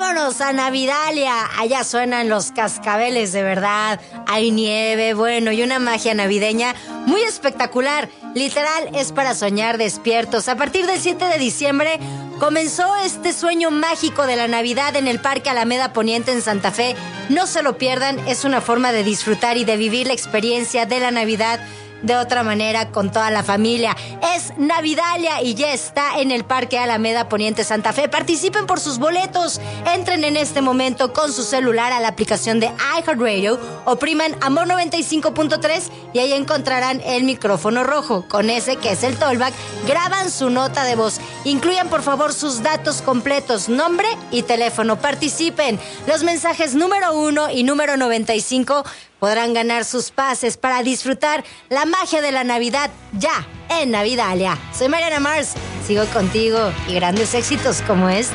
Vámonos a Navidalia. Allá suenan los cascabeles de verdad. Hay nieve, bueno, y una magia navideña muy espectacular. Literal, es para soñar despiertos. A partir del 7 de diciembre comenzó este sueño mágico de la Navidad en el Parque Alameda Poniente en Santa Fe. No se lo pierdan, es una forma de disfrutar y de vivir la experiencia de la Navidad de otra manera con toda la familia. Es Navidalia y ya está en el Parque Alameda Poniente Santa Fe. Participen por sus boletos. Entren en este momento con su celular a la aplicación de iHeartRadio, opriman Amor 95.3 y ahí encontrarán el micrófono rojo. Con ese, que es el tollback, graban su nota de voz. Incluyan por favor sus datos completos, nombre y teléfono. Participen. Los mensajes número 1 y número 95 podrán ganar sus pases para disfrutar la magia de la Navidad ya en Navidalia. Soy Mariana Mars, sigo contigo y grandes éxitos como este.